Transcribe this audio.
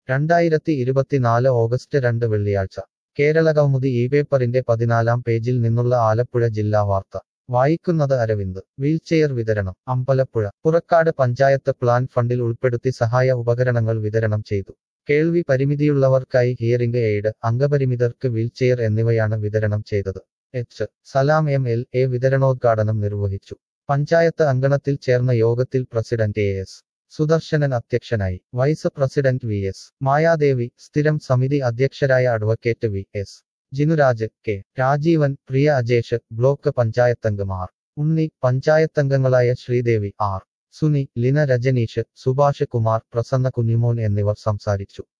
2024 August 2 വെള്ളിയാഴ്ച കേരളകൗമുദി പേപ്പറിന്റെ 14-ാം പേജിൽ നിന്നുള്ള ആലപ്പുഴ ജില്ലാ വാർത്ത വായിക്കുന്നത് അരവിന്ദ്. വീൽചെയർ വിതരണം അമ്പലപ്പുഴ. പുറക്കാട് പഞ്ചായത്ത് പ്ലാൻ ഫണ്ടിൽ ഉൾപ്പെടുത്തി സഹായ ഉപകരണങ്ങൾ വിതരണം ചെയ്തു. കേൾവി പരിമിതിയുള്ളവർക്കായി ഹിയറിംഗ് എയ്ഡ്, അംഗപരിമിതർക്ക് വീൽചെയർ എന്നിവയാണ് വിതരണം ചെയ്തത്. എച്ച്. സലാം MLA വിതരണോദ്ഘാടനം നിർവഹിച്ചു. പഞ്ചായത്ത് അങ്കണത്തിൽ ചേർന്ന യോഗത്തിൽ പ്രസിഡന്റ് AS സുദർശനൻ അധ്യക്ഷനായി. വൈസ് പ്രസിഡന്റ് VS മായാദേവി, സ്ഥിരം സമിതി അധ്യക്ഷരായ advocate VS Jinuraj, K. Rajeevan, Priya Ajesh, block പഞ്ചായത്തംഗം R. ഉണ്ണി, പഞ്ചായത്തംഗങ്ങളായ ശ്രീദേവി, R. സുനി, ലിന രജനീഷ്, സുഭാഷ് കുമാർ, പ്രസന്ന കുഞ്ഞിമോൻ എന്നിവർ സംസാരിച്ചു.